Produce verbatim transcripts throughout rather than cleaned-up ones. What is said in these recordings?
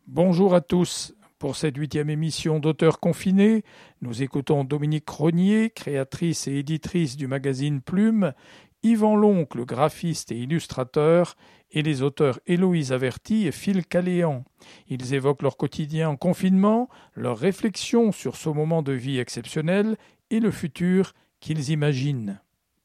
Bonjour à tous. Pour cette huitième émission d'Auteurs confinés, nous écoutons Dominique Cronier, créatrice et éditrice du magazine Plume, Yvan Loncle, graphiste et illustrateur, et les auteurs Héloïse Averty et Phil Caléan. Ils évoquent leur quotidien en confinement, leurs réflexions sur ce moment de vie exceptionnel et le futur qu'ils imaginent.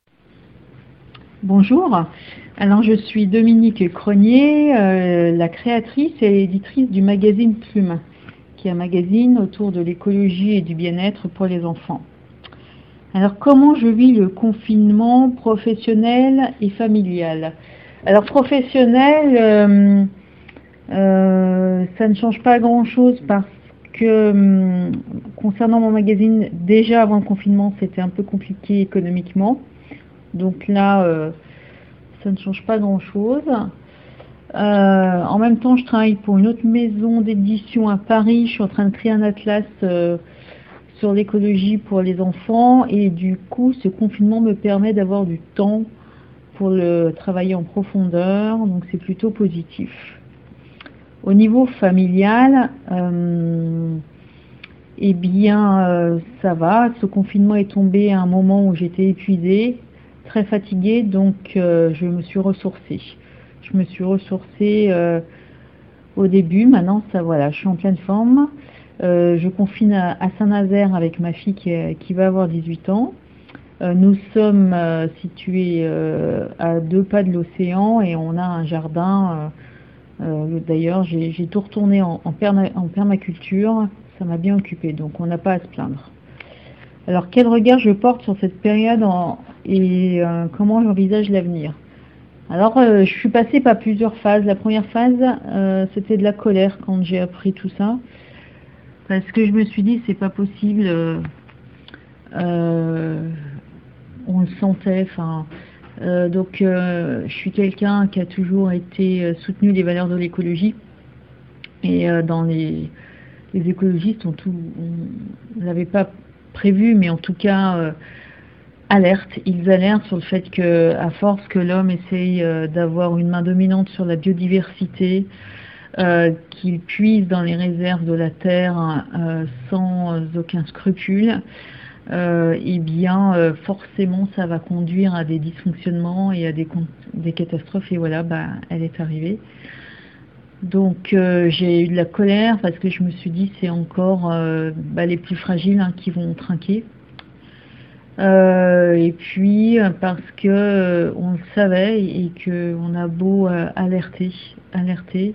Bonjour, alors je suis Dominique Cronier, euh, la créatrice et éditrice du magazine Plume, qui est un magazine autour de l'écologie et du bien-être pour les enfants. Alors comment je vis le confinement professionnel et familial? Alors professionnel, euh, euh, ça ne change pas grand-chose parce que euh, concernant mon magazine, déjà avant le confinement, c'était un peu compliqué économiquement. Donc là, euh, ça ne change pas grand-chose. Euh, en même temps, je travaille pour une autre maison d'édition à Paris. Je suis en train de créer un atlas euh, sur l'écologie pour les enfants. Et du coup, ce confinement me permet d'avoir du temps pour le travailler en profondeur. Donc c'est plutôt positif. Au niveau familial, euh, eh bien, euh, ça va. Ce confinement est tombé à un moment où j'étais épuisée, très fatiguée, donc euh, je me suis ressourcée. Je me suis ressourcée euh, au début, maintenant ça voilà, je suis en pleine forme. Euh, je confine à, à Saint-Nazaire avec ma fille qui, est, qui va avoir dix-huit ans. Euh, nous sommes euh, situés euh, à deux pas de l'océan et on a un jardin. Euh, euh, D'ailleurs, j'ai, j'ai tout retourné en, en, perma, en permaculture, ça m'a bien occupée, donc on n'a pas à se plaindre. Alors, quel regard je porte sur cette période en, et euh, comment j'envisage l'avenir? Alors, euh, je suis passée par plusieurs phases. La première phase, euh, c'était de la colère quand j'ai appris tout ça, parce que je me suis dit, c'est pas possible. Euh, euh, on le sentait. Enfin, euh, donc, euh, je suis quelqu'un qui a toujours été euh, soutenu les valeurs de l'écologie, et euh, dans les, les écologistes, on tout, on l'avait pas prévu, mais en tout cas euh, alerte. Ils alertent sur le fait que, à force que l'homme essaye euh, d'avoir une main dominante sur la biodiversité, euh, qu'il puise dans les réserves de la terre euh, sans aucun scrupule, euh, et bien euh, forcément ça va conduire à des dysfonctionnements et à des, des catastrophes. Et voilà, bah, elle est arrivée. Donc euh, j'ai eu de la colère parce que je me suis dit c'est encore euh, bah, les plus fragiles hein, qui vont trinquer. Euh, et puis parce que euh, on le savait et que on a beau euh, alerter, alerter,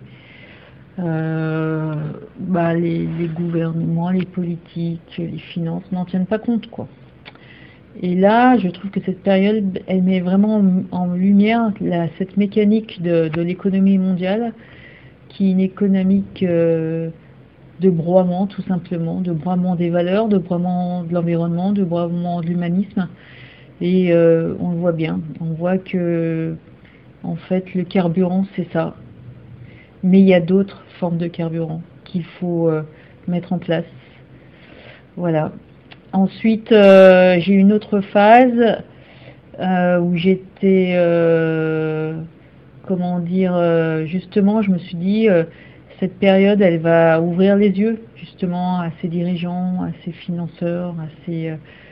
euh, bah, les, les gouvernements, les politiques, les finances n'en tiennent pas compte quoi. Et là, je trouve que cette période, elle met vraiment en, en lumière la, cette mécanique de, de l'économie mondiale, qui est une économique euh, de broiement, tout simplement, de broiement des valeurs, de broiement de l'environnement, de broiement de l'humanisme. Et euh, on le voit bien. On voit que, en fait, le carburant, c'est ça. Mais il y a d'autres formes de carburant qu'il faut euh, mettre en place. Voilà. Ensuite, euh, j'ai eu une autre phase euh, où j'étais... Euh, comment dire, euh, justement, je me suis dit, euh, cette période, elle va ouvrir les yeux, justement, à ces dirigeants, à ces financeurs, à ces, euh,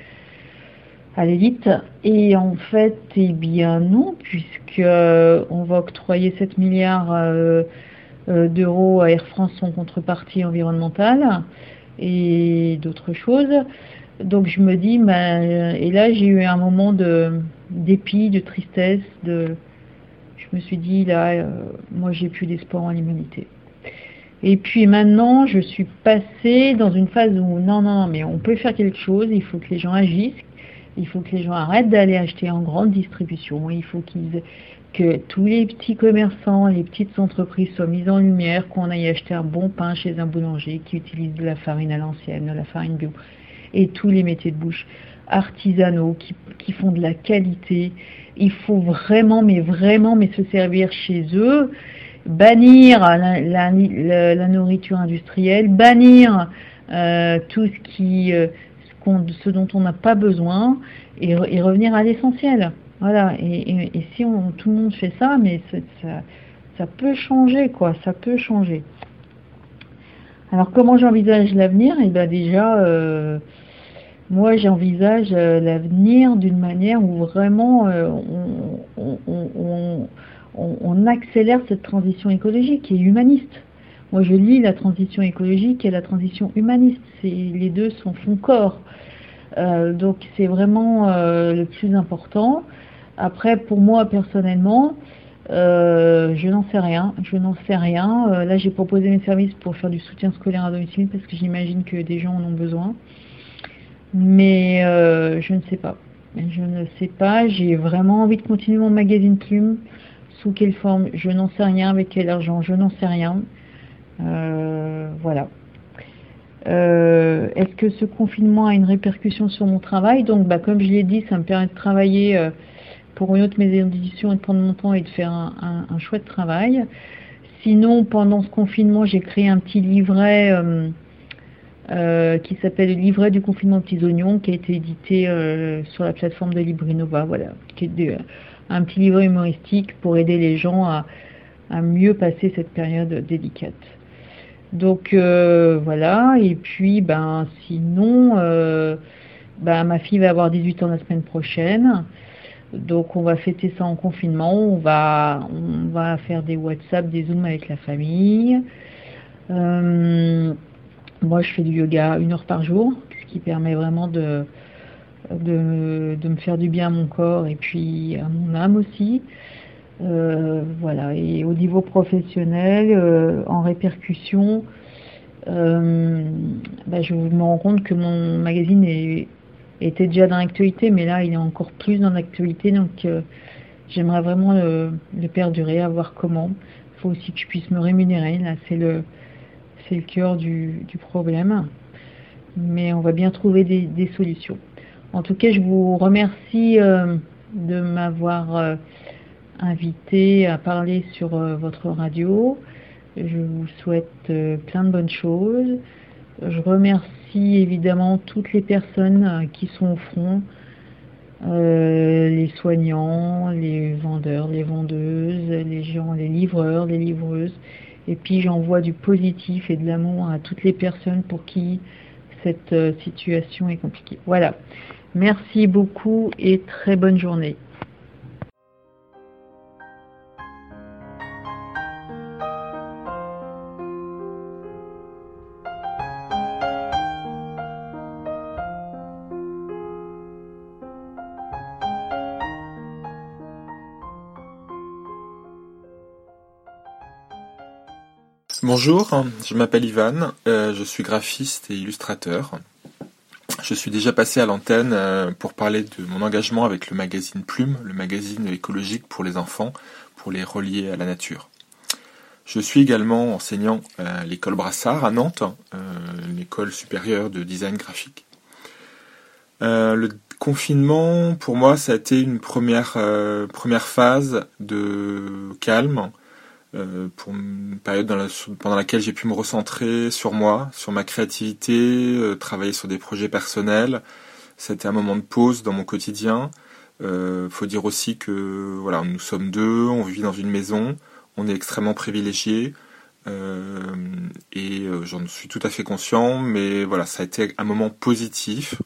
à l'élite. Et en fait, eh bien non, puisque euh, on va octroyer sept milliards euh, euh, d'euros à Air France en contrepartie environnementale et d'autres choses. Donc je me dis, bah, et là j'ai eu un moment de dépit, de tristesse, de je me suis dit, là, euh, moi, j'ai plus d'espoir en l'humanité. Et puis maintenant, je suis passée dans une phase où, non, non, non, mais on peut faire quelque chose, il faut que les gens agissent, il faut que les gens arrêtent d'aller acheter en grande distribution, il faut qu'ils, que tous les petits commerçants, les petites entreprises soient mises en lumière, qu'on aille acheter un bon pain chez un boulanger qui utilise de la farine à l'ancienne, de la farine bio, et tous les métiers de bouche artisanaux qui, qui font de la qualité. Il faut vraiment, mais vraiment, mais se servir chez eux, bannir la, la, la, la nourriture industrielle, bannir euh, tout ce qui, euh, ce, qu'on, ce dont on n'a pas besoin, et, et revenir à l'essentiel. Voilà. Et, et, et si on, tout le monde fait ça, mais ça, ça peut changer, quoi. Ça peut changer. Alors comment j'envisage l'avenir? Eh ben déjà, euh, moi j'envisage euh, l'avenir d'une manière où vraiment euh, on, on, on, on, on accélère cette transition écologique qui est humaniste. Moi je lis la transition écologique et la transition humaniste. C'est, les deux sont font corps. Euh, donc c'est vraiment euh, le plus important. Après, pour moi personnellement, euh, je n'en sais rien. Je n'en sais rien. Euh, là, j'ai proposé mes services pour faire du soutien scolaire à domicile parce que j'imagine que des gens en ont besoin. Mais euh, je ne sais pas. Je ne sais pas. J'ai vraiment envie de continuer mon magazine Plume. Sous quelle forme? Je n'en sais rien. Avec quel argent? Je n'en sais rien. Euh, voilà. Euh, est-ce que ce confinement a une répercussion sur mon travail? Donc, bah, comme je l'ai dit, ça me permet de travailler euh, pour une autre maison d'édition et de prendre mon temps et de faire un, un, un chouette travail. Sinon, pendant ce confinement, j'ai créé un petit livret euh, euh, qui s'appelle le livret du confinement Petits Oignons, qui a été édité euh, sur la plateforme de Librinova, voilà, qui est de, un petit livret humoristique pour aider les gens à, à mieux passer cette période délicate. Donc euh, voilà, et puis ben sinon, euh, ben, ma fille va avoir dix-huit ans la semaine prochaine, donc on va fêter ça en confinement, on va, on va faire des WhatsApp, des Zooms avec la famille. Euh, moi je fais du yoga une heure par jour, ce qui permet vraiment de, de, de me faire du bien à mon corps et puis à mon âme aussi. Euh, voilà, et au niveau professionnel, euh, en répercussion, euh, bah, je me rends compte que mon magazine est, était déjà dans l'actualité, mais là il est encore plus dans l'actualité, donc euh, j'aimerais vraiment le, le perdurer, à voir comment. Il faut aussi que je puisse me rémunérer, là c'est le, c'est le cœur du, du problème, mais on va bien trouver des, des solutions. En tout cas, je vous remercie euh, de m'avoir euh, invité à parler sur euh, votre radio. Je vous souhaite euh, plein de bonnes choses. Je remercie évidemment toutes les personnes euh, qui sont au front, euh, les soignants, les vendeurs, les vendeuses, les gens, les livreurs, les livreuses. Et puis j'envoie du positif et de l'amour à toutes les personnes pour qui cette euh, situation est compliquée. Voilà. Merci beaucoup et très bonne journée. Bonjour, je m'appelle Ivan, euh, je suis graphiste et illustrateur. Je suis déjà passé à l'antenne euh, pour parler de mon engagement avec le magazine Plume, le magazine écologique pour les enfants, pour les relier à la nature. Je suis également enseignant à l'école Brassard à Nantes, euh, une école supérieure de design graphique. Euh, le confinement, pour moi, ça a été une première, euh, première phase de calme, Euh, pour une période dans la, pendant laquelle j'ai pu me recentrer sur moi, sur ma créativité, euh, travailler sur des projets personnels. C'était un moment de pause dans mon quotidien. Euh, faut dire aussi que voilà, nous sommes deux, on vit dans une maison, on est extrêmement privilégiés euh, et euh, j'en suis tout à fait conscient. Mais voilà, ça a été un moment positif.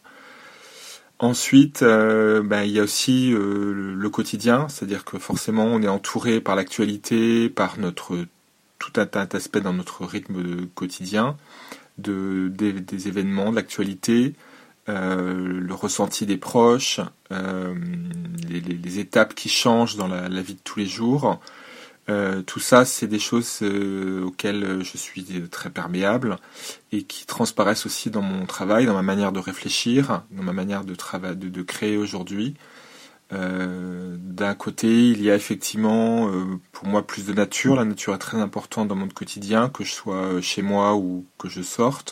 Ensuite, euh, ben, il y a aussi euh, le, le quotidien, c'est-à-dire que forcément on est entouré par l'actualité, par notre tout un tas d'aspects dans notre rythme quotidien, de, des, des événements, de l'actualité, euh, le ressenti des proches, euh, les, les, les étapes qui changent dans la, la vie de tous les jours. Euh, tout ça, c'est des choses euh, auxquelles je suis très perméable et qui transparaissent aussi dans mon travail, dans ma manière de réfléchir, dans ma manière de, trava- de, de créer aujourd'hui. Euh, d'un côté, il y a effectivement, euh, pour moi, plus de nature. La nature est très importante dans mon quotidien, que je sois chez moi ou que je sorte.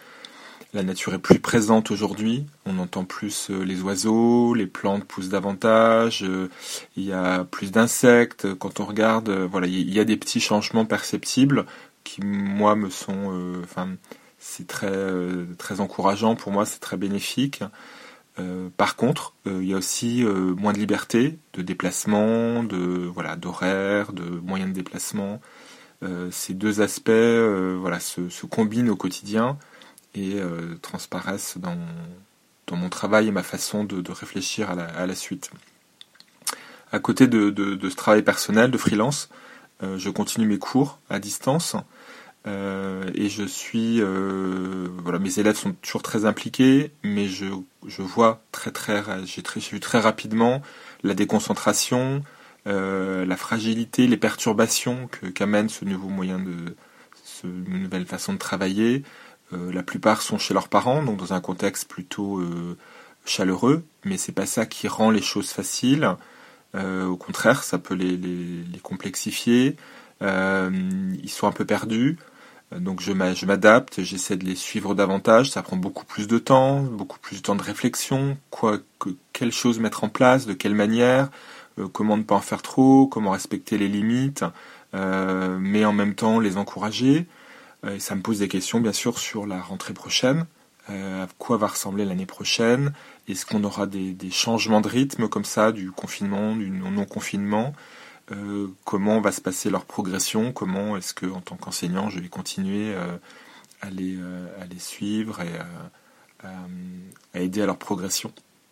La nature est plus présente aujourd'hui, on entend plus les oiseaux, les plantes poussent davantage, il y a plus d'insectes, quand on regarde, voilà, il y a des petits changements perceptibles qui, moi, me sont, euh, enfin, c'est très, euh, très encourageant pour moi, c'est très bénéfique. Euh, par contre, euh, il y a aussi euh, moins de liberté, de déplacement, de, voilà, d'horaire, de moyens de déplacement. euh, ces deux aspects euh, voilà, se, se combinent au quotidien et euh, transparaissent dans, dans mon travail et ma façon de, de réfléchir à la, à la suite. À côté de, de, de ce travail personnel, de freelance, euh, je continue mes cours à distance. Euh, et je suis, euh, voilà, mes élèves sont toujours très impliqués, mais je, je vois très très, j'ai très, j'ai vu très rapidement la déconcentration, euh, la fragilité, les perturbations que qu'amène ce nouveau moyen de, ce nouvelle façon de travailler. Euh, la plupart sont chez leurs parents, donc dans un contexte plutôt euh, chaleureux, mais c'est pas ça qui rend les choses faciles. Euh, au contraire, ça peut les, les, les complexifier. Euh, ils sont un peu perdus. Donc je m'adapte, j'essaie de les suivre davantage, ça prend beaucoup plus de temps, beaucoup plus de temps de réflexion, quoi, que, quelle chose mettre en place, de quelle manière, euh, comment ne pas en faire trop, comment respecter les limites, euh, mais en même temps les encourager. Euh, et ça me pose des questions bien sûr sur la rentrée prochaine, euh, à quoi va ressembler l'année prochaine, est-ce qu'on aura des, des changements de rythme comme ça, du confinement, du non-confinement. Euh, comment va se passer leur progression, comment est-ce que en tant qu'enseignant je vais continuer euh, à, les, euh, à les suivre et à, à, à aider à leur progression.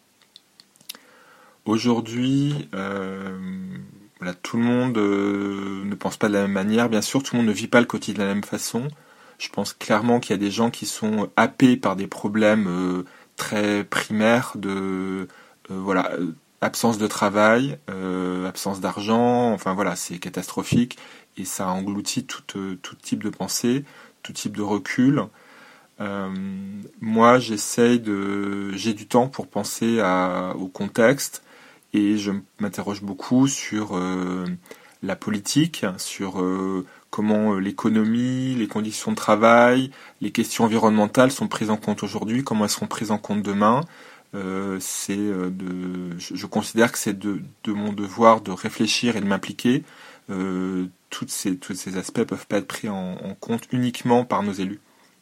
Aujourd'hui, euh, voilà, tout le monde euh, ne pense pas de la même manière, bien sûr, tout le monde ne vit pas le quotidien de la même façon. Je pense clairement qu'il y a des gens qui sont happés par des problèmes euh, très primaires de euh, voilà. Absence de travail, euh, absence d'argent, enfin voilà, c'est catastrophique et ça engloutit tout, euh, tout type de pensée, tout type de recul. Euh, moi, j'essaye de, j'ai du temps pour penser à, au contexte et je m'interroge beaucoup sur euh, la politique, sur euh, comment l'économie, les conditions de travail, les questions environnementales sont prises en compte aujourd'hui, comment elles seront prises en compte demain. Euh, c'est de, je, je considère que c'est de, de mon devoir de réfléchir et de m'impliquer. Euh, toutes ces, tous ces aspects peuvent pas être pris en, en compte uniquement par nos élus.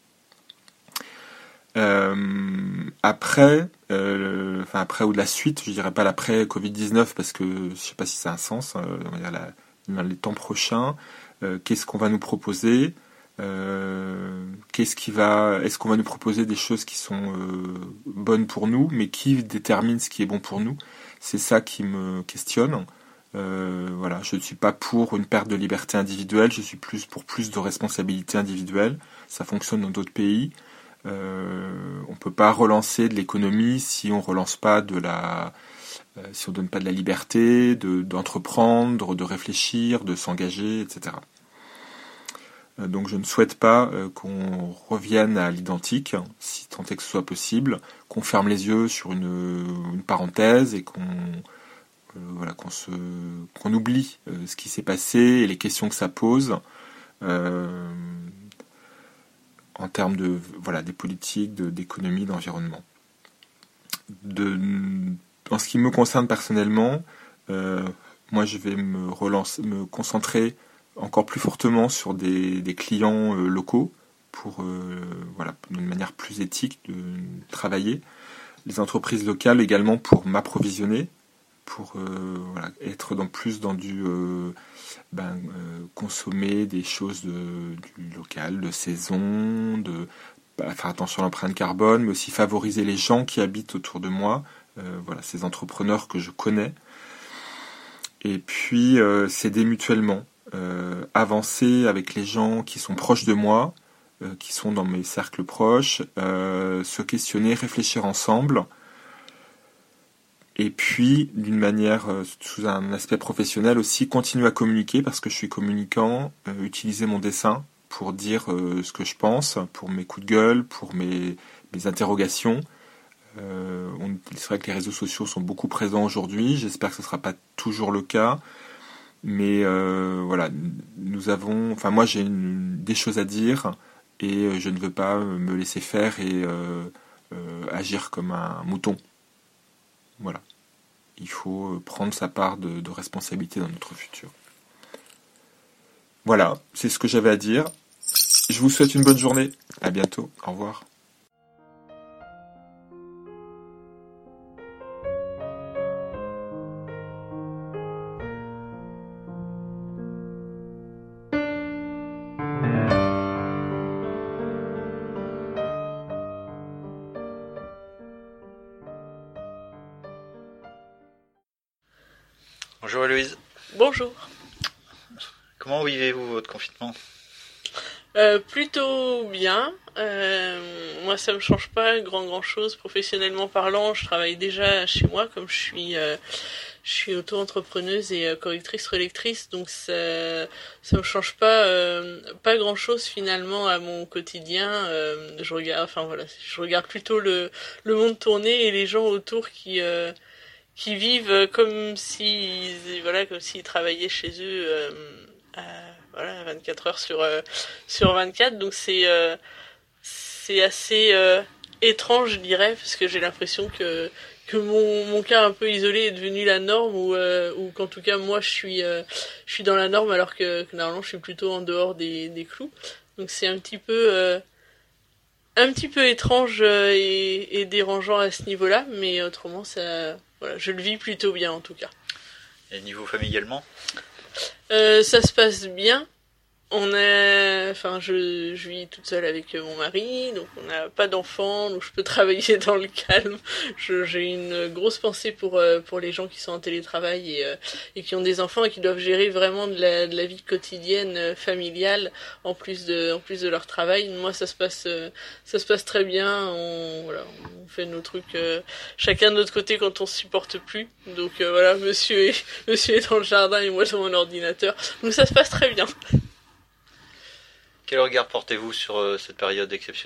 Euh, après, euh, enfin après ou de la suite, je dirais pas l'après covid dix-neuf parce que je sais pas si ça a un sens. Euh, on va dire la, dans les temps prochains, euh, qu'est-ce qu'on va nous proposer? Euh, qu'est-ce qui va, est-ce qu'on va nous proposer des choses qui sont euh, bonnes pour nous, mais qui détermine ce qui est bon pour nous? C'est ça qui me questionne. Euh, voilà, je ne suis pas pour une perte de liberté individuelle, je suis plus pour plus de responsabilité individuelle. Ça fonctionne dans d'autres pays. Euh, on peut pas relancer de l'économie si on relance pas de la, euh, si on donne pas de la liberté, de d'entreprendre, de réfléchir, de s'engager, et cetera. Donc je ne souhaite pas euh, qu'on revienne à l'identique, si tant est que ce soit possible, qu'on ferme les yeux sur une, une parenthèse et qu'on euh, voilà, qu'on se qu'on oublie euh, ce qui s'est passé et les questions que ça pose euh, en termes de voilà des politiques, de, d'économie, d'environnement. De, en ce qui me concerne personnellement, euh, moi je vais me relancer, me concentrer encore plus fortement sur des, des clients euh, locaux pour euh, voilà d'une manière plus éthique de travailler, les entreprises locales également pour m'approvisionner, pour euh, voilà, être dans plus dans du euh, ben, euh, consommer des choses de, du local, de saison, de bah, faire attention à l'empreinte carbone, mais aussi favoriser les gens qui habitent autour de moi, euh, voilà ces entrepreneurs que je connais, et puis euh, s'aider mutuellement. Euh, avancer avec les gens qui sont proches de moi, euh, qui sont dans mes cercles proches, euh, se questionner, réfléchir ensemble, et puis d'une manière, euh, sous un aspect professionnel aussi, continuer à communiquer parce que je suis communicant, euh, utiliser mon dessin pour dire euh, ce que je pense, pour mes coups de gueule, pour mes, mes interrogations. Euh, on, c'est vrai que les réseaux sociaux sont beaucoup présents aujourd'hui, j'espère que ce ne sera pas toujours le cas. Mais euh, voilà, nous avons, enfin moi j'ai une, des choses à dire et je ne veux pas me laisser faire et euh, euh, agir comme un mouton. Voilà, il faut prendre sa part de, de responsabilité dans notre futur. Voilà, c'est ce que j'avais à dire. Je vous souhaite une bonne journée. À bientôt. Au revoir. Bonjour Héloïse. Bonjour. Comment vivez-vous votre confinement ? Euh, plutôt bien. Euh, moi, ça me change pas grand grand chose professionnellement parlant. Je travaille déjà chez moi, comme je suis, euh, je suis auto-entrepreneuse et euh, correctrice-relectrice, donc ça, ça me change pas, euh, pas grand chose finalement à mon quotidien. Euh, je regarde, enfin voilà, je regarde plutôt le le monde tourner et les gens autour qui euh, qui vivent comme si, voilà, comme s'ils travaillaient chez eux. Euh, à, voilà, vingt-quatre heures sur euh, sur vingt-quatre, donc c'est euh, c'est assez euh, étrange, je dirais, parce que j'ai l'impression que que mon mon cas un peu isolé est devenu la norme, ou euh, ou qu'en tout cas moi je suis euh, je suis dans la norme, alors que, que normalement je suis plutôt en dehors des des clous. Donc c'est un petit peu euh, un petit peu étrange euh, et, et dérangeant à ce niveau-là, mais autrement ça, voilà, je le vis plutôt bien en tout cas. Et niveau familialement ? Euh, ça se passe bien. On a, enfin, je, je vis toute seule avec mon mari, donc on n'a pas d'enfants, donc je peux travailler dans le calme. Je, j'ai une grosse pensée pour euh, pour les gens qui sont en télétravail et euh, et qui ont des enfants et qui doivent gérer vraiment de la de la vie quotidienne euh, familiale en plus de en plus de leur travail. Moi, ça se passe euh, ça se passe très bien. On voilà, on fait nos trucs euh, chacun de notre côté quand on se supporte plus. Donc euh, voilà, monsieur est monsieur est dans le jardin et moi dans mon ordinateur. Donc ça se passe très bien. Quel regard portez-vous sur euh, cette période exceptionnelle ?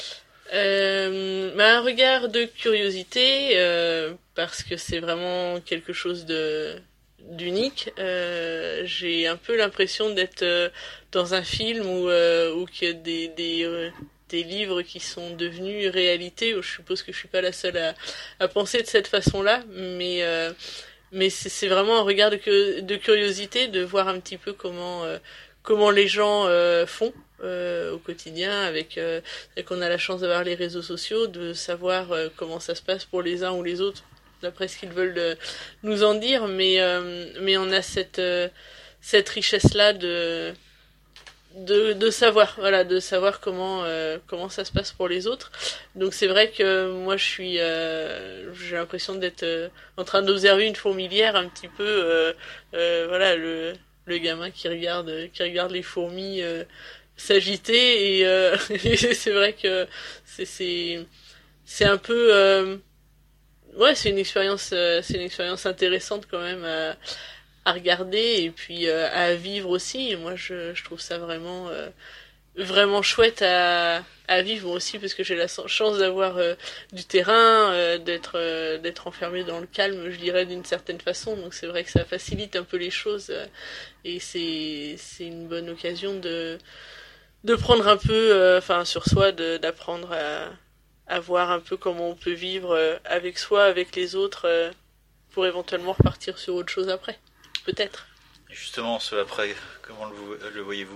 euh, bah, Un regard de curiosité, euh, parce que c'est vraiment quelque chose de d'unique. Euh, j'ai un peu l'impression d'être euh, dans un film où, euh, où qu'il y a des, des, euh, des livres qui sont devenus réalité, où je suppose que je suis pas la seule à, à penser de cette façon-là, mais... Euh, mais c'est, c'est vraiment un regard de, de curiosité, de voir un petit peu comment... Euh, comment les gens euh, font euh, au quotidien, avec euh, qu'on a la chance d'avoir les réseaux sociaux, de savoir euh, comment ça se passe pour les uns ou les autres, d'après ce qu'ils veulent euh, nous en dire, mais euh, mais on a cette euh, cette richesse là de de de savoir, voilà, de savoir comment euh, comment ça se passe pour les autres. Donc c'est vrai que moi je suis euh, j'ai l'impression d'être euh, en train d'observer une fourmilière un petit peu, euh, euh, voilà, le le gamin qui regarde qui regarde les fourmis euh, s'agiter, et, euh, et c'est vrai que c'est c'est c'est un peu euh, ouais, c'est une expérience euh, c'est une expérience intéressante quand même à, à regarder, et puis euh, à vivre aussi. Et moi je je trouve ça vraiment euh, vraiment chouette à à vivre aussi, parce que j'ai la chance d'avoir euh, du terrain, euh, d'être euh, d'être enfermé dans le calme, je dirais, d'une certaine façon. Donc c'est vrai que ça facilite un peu les choses, euh, et c'est c'est une bonne occasion de de prendre un peu, enfin euh, sur soi, de d'apprendre à à voir un peu comment on peut vivre euh, avec soi, avec les autres, euh, pour éventuellement repartir sur autre chose après, peut-être. Et justement, ce après, comment le, le voyez-vous ?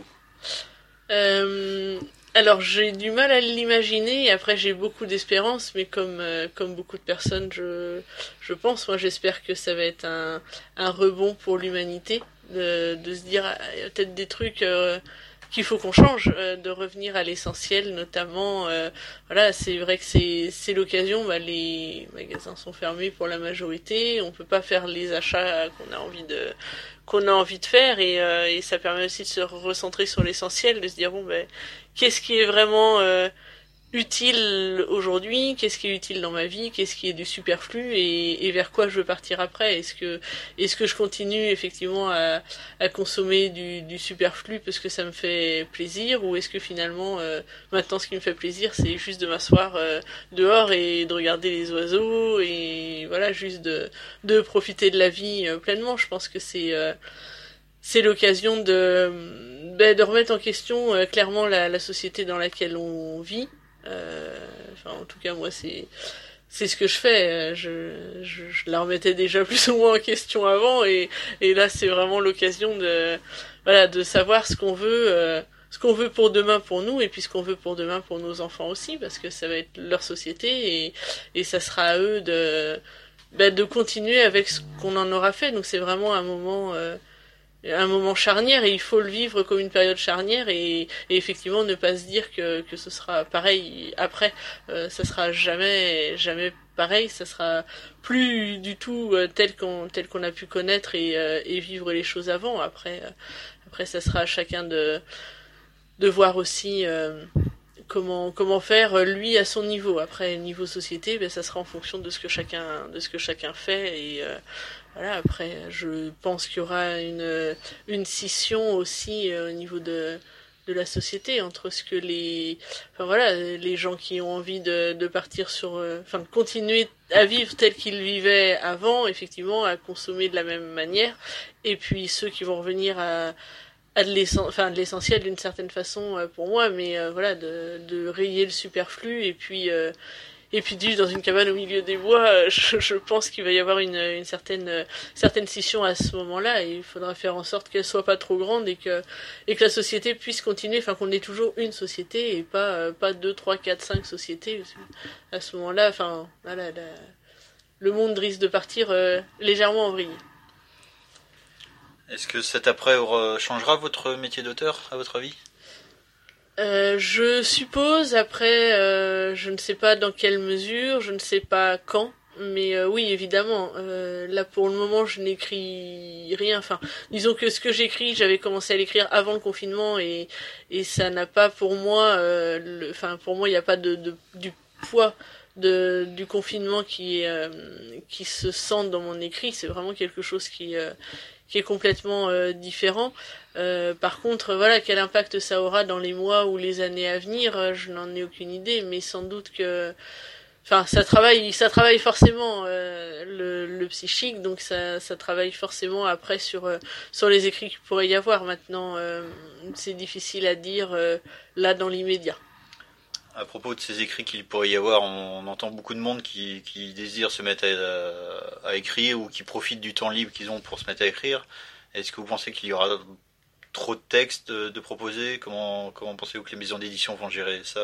Euh, alors j'ai du mal à l'imaginer, et après j'ai beaucoup d'espérance, mais comme euh, comme beaucoup de personnes, je je pense, moi j'espère que ça va être un un rebond pour l'humanité, de de se dire, il y a peut-être des trucs euh, qu'il faut qu'on change, euh, de revenir à l'essentiel, notamment euh, voilà, c'est vrai que c'est c'est l'occasion, bah, les magasins sont fermés pour la majorité, on peut pas faire les achats qu'on a envie de qu'on a envie de faire, et, euh, et ça permet aussi de se recentrer sur l'essentiel, de se dire bon ben qu'est-ce qui est vraiment euh, utile aujourd'hui, qu'est-ce qui est utile dans ma vie, qu'est-ce qui est du superflu, et, et vers quoi je veux partir après. Est-ce que est-ce que je continue effectivement à, à consommer du, du superflu parce que ça me fait plaisir, ou est-ce que finalement euh, maintenant ce qui me fait plaisir c'est juste de m'asseoir euh, dehors et de regarder les oiseaux, et voilà, juste de de profiter de la vie euh, pleinement. Je pense que c'est euh, c'est l'occasion de ben, de remettre en question euh, clairement la, la société dans laquelle on vit. Euh, enfin, en tout cas, moi, c'est c'est ce que je fais. Je, je, je la remettais déjà plus ou moins en question avant, et et là, c'est vraiment l'occasion de voilà, de savoir ce qu'on veut, euh, ce qu'on veut pour demain pour nous, et puis ce qu'on veut pour demain pour nos enfants aussi, parce que ça va être leur société, et et ça sera à eux de ben, de continuer avec ce qu'on en aura fait. Donc c'est vraiment un moment euh, un moment charnière et il faut le vivre comme une période charnière et, et effectivement ne pas se dire que, que ce sera pareil après. Euh, ça sera jamais, jamais pareil, ça sera plus du tout euh, tel qu'on, tel qu'on a pu connaître et, euh, et vivre les choses avant. Après, euh, après ça sera à chacun de, de voir aussi euh, comment, comment faire lui à son niveau. Après, niveau société, ben, ça sera en fonction de ce que chacun, de ce que chacun fait et euh, voilà, après, je pense qu'il y aura une, une scission aussi euh, au niveau de, de la société entre ce que les, enfin voilà, les gens qui ont envie de, de partir sur, euh, enfin de continuer à vivre tel qu'ils vivaient avant, effectivement, à consommer de la même manière, et puis ceux qui vont revenir à, à de l'essentiel, enfin de l'essentiel d'une certaine façon euh, pour moi, mais euh, voilà, de, de rayer le superflu et puis euh, Et puis vivre dans une cabane au milieu des bois, je, je pense qu'il va y avoir une, une certaine, certaine scission à ce moment-là, et il faudra faire en sorte qu'elle soit pas trop grande et que, et que la société puisse continuer, enfin qu'on ait toujours une société et pas, pas deux, trois, quatre, cinq sociétés. À ce moment-là, enfin, voilà, la, le monde risque de partir euh, légèrement en vrille. Est-ce que cet après aura, changera votre métier d'auteur, à votre avis ? Euh, je suppose, après, euh, je ne sais pas dans quelle mesure, je ne sais pas quand, mais euh, oui, évidemment, euh, là pour le moment je n'écris rien, enfin, disons que ce que j'écris, j'avais commencé à l'écrire avant le confinement et, et ça n'a pas pour moi, euh, le, enfin pour moi il n'y a pas de, de, du poids de, du confinement qui, euh, qui se sent dans mon écrit, c'est vraiment quelque chose qui... Euh, qui est complètement euh, différent. Euh, par contre, voilà, quel impact ça aura dans les mois ou les années à venir, euh, je n'en ai aucune idée, mais sans doute que, enfin, ça travaille, ça travaille forcément euh, le, le psychique, donc ça, ça travaille forcément après sur euh, sur les écrits qu'il pourrait y avoir. Maintenant, euh, c'est difficile à dire euh, là dans l'immédiat. À propos de ces écrits qu'il pourrait y avoir, on, on entend beaucoup de monde qui, qui désire se mettre à, à écrire ou qui profitent du temps libre qu'ils ont pour se mettre à écrire. Est-ce que vous pensez qu'il y aura trop de textes de, de proposer ? Comment, comment pensez-vous que les maisons d'édition vont gérer ça ?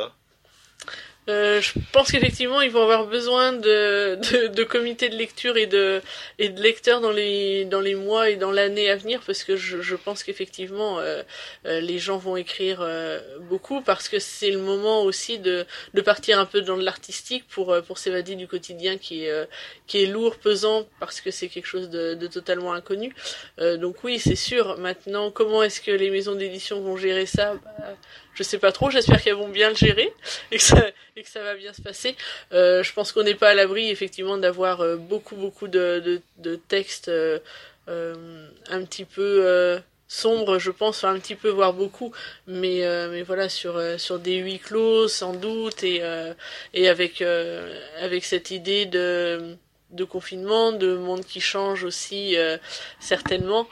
Euh, je pense qu'effectivement ils vont avoir besoin de, de, de comités de lecture et de, et de lecteurs dans les, dans les mois et dans l'année à venir, parce que je, je pense qu'effectivement euh, euh, les gens vont écrire euh, beaucoup, parce que c'est le moment aussi de, de partir un peu dans l'artistique pour, pour s'évader du quotidien qui est, euh, qui est lourd, pesant, parce que c'est quelque chose de, de totalement inconnu. Euh, donc oui, c'est sûr. Maintenant, comment est-ce que les maisons d'édition vont gérer ça ? Bah, je sais pas trop, j'espère qu'elles vont bien le gérer et que ça, et que ça va bien se passer. Euh, je pense qu'on n'est pas à l'abri effectivement d'avoir euh, beaucoup beaucoup de, de, de textes euh, euh, un petit peu euh, sombres, je pense, enfin un petit peu voire beaucoup, mais euh, mais voilà, sur euh, sur des huis clos sans doute, et euh, et avec euh, avec cette idée de de confinement, de monde qui change aussi euh, certainement.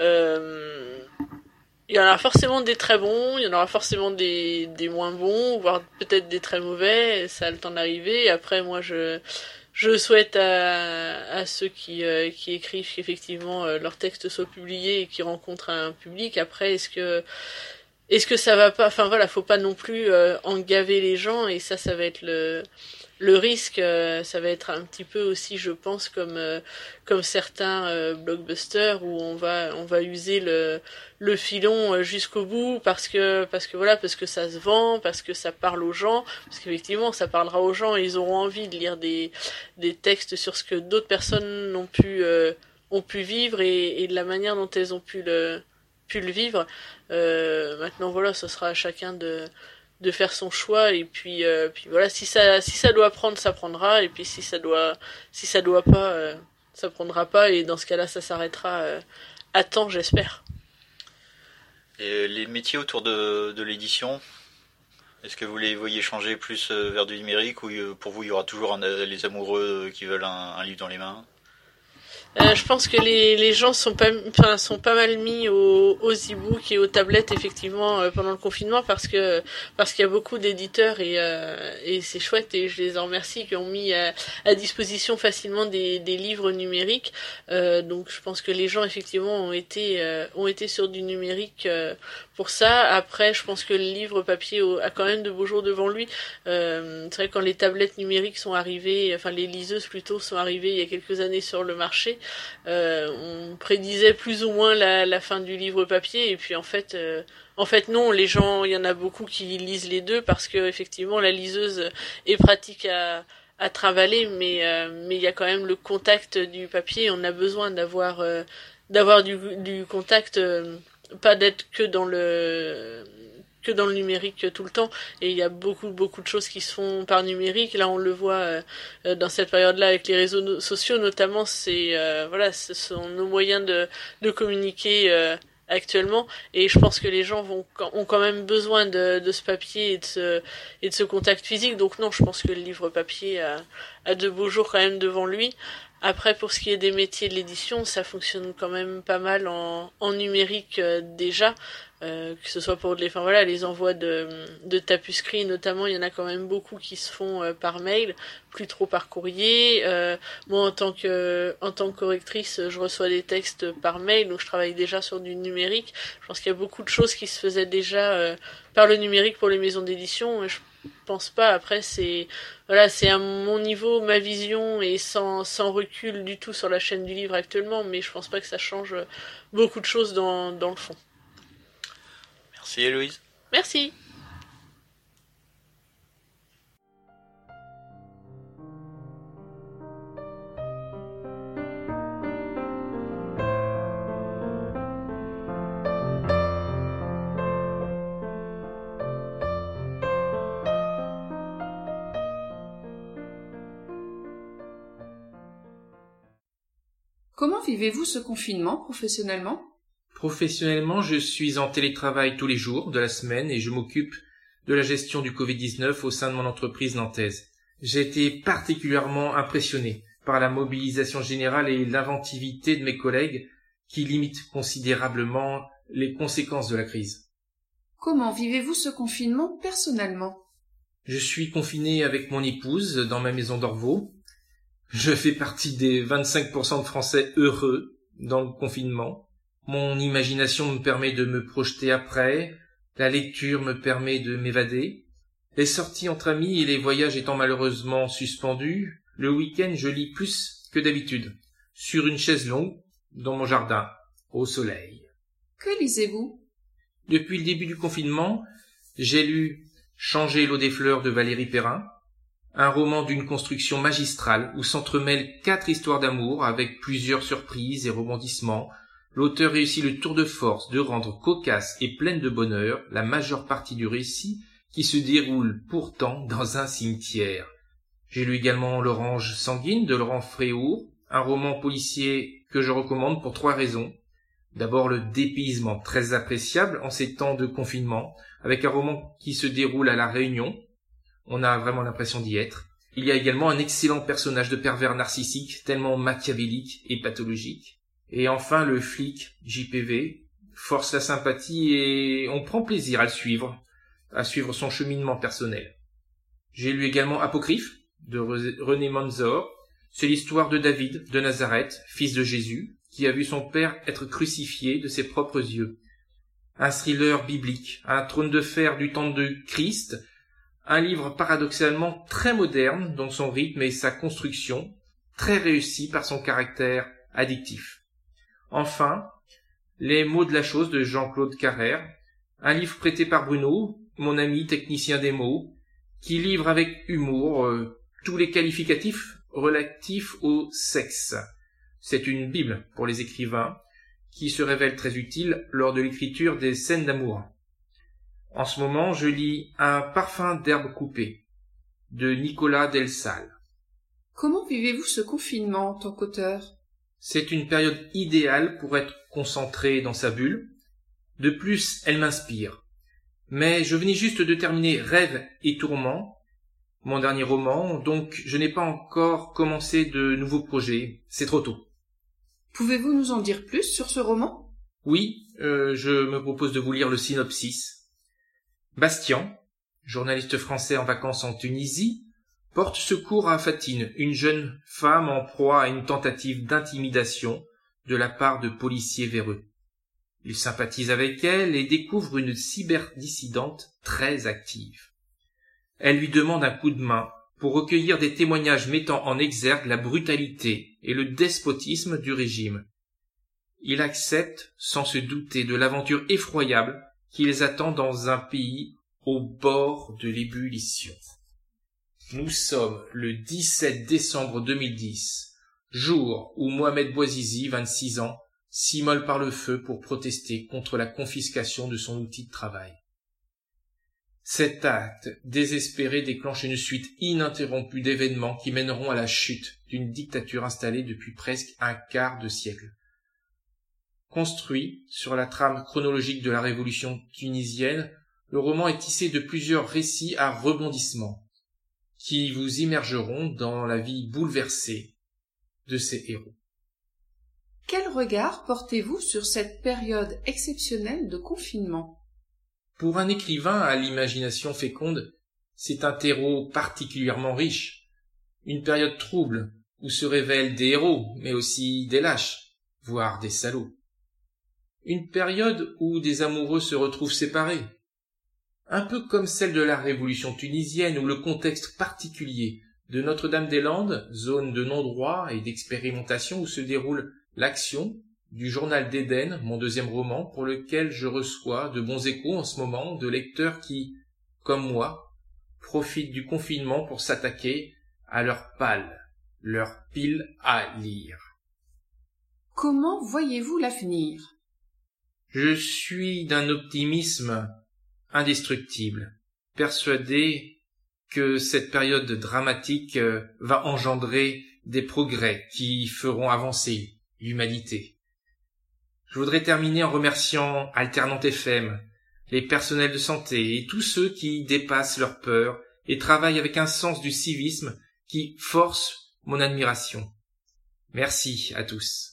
Euh, Il y en aura forcément des très bons, il y en aura forcément des, des moins bons, voire peut-être des très mauvais, ça a le temps d'arriver. Et après, moi, je, je souhaite à, à ceux qui, euh, qui écrivent qu'effectivement euh, leurs textes soient publiés et qu'ils rencontrent un public. Après, est-ce que, est-ce que ça va pas, enfin voilà, faut pas non plus euh, engaver les gens, et ça, ça va être le... Le risque, euh, ça va être un petit peu aussi, je pense, comme euh, comme certains euh, blockbusters où on va on va user le le filon euh, jusqu'au bout parce que parce que voilà parce que ça se vend, parce que ça parle aux gens, parce qu'effectivement ça parlera aux gens et ils auront envie de lire des des textes sur ce que d'autres personnes ont pu euh, ont pu vivre et, et de la manière dont elles ont pu le pu le vivre. Euh, maintenant voilà, ce sera à chacun de de faire son choix, et puis euh, puis voilà, si ça si ça doit prendre, ça prendra, et puis si ça doit si ça doit pas, euh, ça prendra pas, et dans ce cas-là ça s'arrêtera euh, à temps, j'espère. Et les métiers autour de, de l'édition, est-ce que vous les voyez changer plus vers du numérique, ou pour vous il y aura toujours un, les amoureux qui veulent un, un livre dans les mains ? Euh, je pense que les, les gens sont pas, enfin, sont pas mal mis aux, aux e-books et aux tablettes effectivement euh, pendant le confinement, parce que parce qu'il y a beaucoup d'éditeurs et euh, et c'est chouette, et je les en remercie, qui ont mis à, à disposition facilement des, des livres numériques. Euh, donc je pense que les gens effectivement ont été euh, ont été sur du numérique euh, pour ça. Après, je pense que le livre papier a quand même de beaux jours devant lui. Euh, c'est vrai que quand les tablettes numériques sont arrivées, enfin les liseuses plutôt sont arrivées il y a quelques années sur le marché, euh, on prédisait plus ou moins la, la fin du livre papier, et puis en fait, euh, en fait non, les gens, il y en a beaucoup qui lisent les deux parce que effectivement la liseuse est pratique à à travailler, mais euh, mais il y a quand même le contact du papier. On a besoin d'avoir euh, d'avoir du du contact, euh, pas d'être que dans le que dans le numérique tout le temps, et il y a beaucoup beaucoup de choses qui se font par numérique. Là on le voit euh, dans cette période-là avec les réseaux no- sociaux notamment, c'est euh, voilà, ce sont nos moyens de de communiquer euh, actuellement, et je pense que les gens vont ont quand même besoin de de ce papier et de ce et de ce contact physique. Donc non, je pense que le livre papier a a de beaux jours quand même devant lui. Après, pour ce qui est des métiers de l'édition, ça fonctionne quand même pas mal en, en numérique euh, déjà, euh, que ce soit pour les, enfin voilà, les envois de, de tapuscrits notamment, il y en a quand même beaucoup qui se font euh, par mail, plus trop par courrier. Euh, moi, en tant que en tant que correctrice, je reçois des textes par mail, donc je travaille déjà sur du numérique. Je pense qu'il y a beaucoup de choses qui se faisaient déjà euh, par le numérique pour les maisons d'édition. Je pense pas. Après, c'est voilà, c'est à mon niveau, ma vision, et sans sans recul du tout sur la chaîne du livre actuellement, mais je pense pas que ça change beaucoup de choses dans dans le fond. Merci Héloïse. Merci. Comment vivez-vous ce confinement professionnellement ? Professionnellement, je suis en télétravail tous les jours de la semaine et je m'occupe de la gestion du covid dix-neuf au sein de mon entreprise nantaise. J'ai été particulièrement impressionné par la mobilisation générale et l'inventivité de mes collègues qui limitent considérablement les conséquences de la crise. Comment vivez-vous ce confinement personnellement ? Je suis confiné avec mon épouse dans ma maison d'Orvaux. Je fais partie des vingt-cinq pour cent de Français heureux dans le confinement. Mon imagination me permet de me projeter après, la lecture me permet de m'évader. Les sorties entre amis et les voyages étant malheureusement suspendus, le week-end je lis plus que d'habitude, sur une chaise longue, dans mon jardin, au soleil. Que lisez-vous ? Depuis le début du confinement, j'ai lu Changer l'eau des fleurs de Valérie Perrin, un roman d'une construction magistrale où s'entremêlent quatre histoires d'amour avec plusieurs surprises et rebondissements. L'auteur réussit le tour de force de rendre cocasse et pleine de bonheur la majeure partie du récit qui se déroule pourtant dans un cimetière. J'ai lu également L'Orange sanguine de Laurent Fréhour, un roman policier que je recommande pour trois raisons. D'abord le dépaysement très appréciable en ces temps de confinement, avec un roman qui se déroule à La Réunion. On a vraiment l'impression d'y être. Il y a également un excellent personnage de pervers narcissique, tellement machiavélique et pathologique. Et enfin, le flic, J P V, force la sympathie et on prend plaisir à le suivre, à suivre son cheminement personnel. J'ai lu également Apocryphe, de René Manzor. C'est l'histoire de David de Nazareth, fils de Jésus, qui a vu son père être crucifié de ses propres yeux. Un thriller biblique, un trône de fer du temps de Christ, un livre paradoxalement très moderne dans son rythme et sa construction, très réussi par son caractère addictif. Enfin, Les mots de la chose de Jean-Claude Carrère, un livre prêté par Bruno, mon ami technicien des mots, qui livre avec humour euh, tous les qualificatifs relatifs au sexe. C'est une bible pour les écrivains qui se révèle très utile lors de l'écriture des scènes d'amour. En ce moment, je lis Un parfum d'herbe coupée de Nicolas Del Sal. Comment vivez-vous ce confinement en tant qu'auteur ? C'est une période idéale pour être concentré dans sa bulle. De plus, elle m'inspire. Mais je venais juste de terminer Rêve et tourments, mon dernier roman, donc je n'ai pas encore commencé de nouveaux projets. C'est trop tôt. Pouvez-vous nous en dire plus sur ce roman ? Oui, euh, je me propose de vous lire le synopsis. Bastian, journaliste français en vacances en Tunisie, porte secours à Fatine, une jeune femme en proie à une tentative d'intimidation de la part de policiers véreux. Il sympathise avec elle et découvre une cyberdissidente très active. Elle lui demande un coup de main pour recueillir des témoignages mettant en exergue la brutalité et le despotisme du régime. Il accepte, sans se douter de l'aventure effroyable qui les attend dans un pays au bord de l'ébullition. Nous sommes le dix-sept décembre deux mille dix, jour où Mohamed Bouazizi, vingt-six ans, s'immole par le feu pour protester contre la confiscation de son outil de travail. Cet acte désespéré déclenche une suite ininterrompue d'événements qui mèneront à la chute d'une dictature installée depuis presque un quart de siècle. Construit sur la trame chronologique de la révolution tunisienne, le roman est tissé de plusieurs récits à rebondissements qui vous immergeront dans la vie bouleversée de ses héros. Quel regard portez-vous sur cette période exceptionnelle de confinement ? Pour un écrivain à l'imagination féconde, c'est un terreau particulièrement riche, une période trouble où se révèlent des héros, mais aussi des lâches, voire des salauds. Une période où des amoureux se retrouvent séparés, un peu comme celle de la révolution tunisienne où le contexte particulier de Notre-Dame-des-Landes, zone de non-droit et d'expérimentation où se déroule l'action du Journal d'Éden, mon deuxième roman, pour lequel je reçois de bons échos en ce moment de lecteurs qui, comme moi, profitent du confinement pour s'attaquer à leur palle, leur pile à lire. Comment voyez-vous l'avenir ? Je suis d'un optimisme indestructible, persuadé que cette période dramatique va engendrer des progrès qui feront avancer l'humanité. Je voudrais terminer en remerciant Alternante F M, les personnels de santé et tous ceux qui dépassent leurs peurs et travaillent avec un sens du civisme qui force mon admiration. Merci à tous.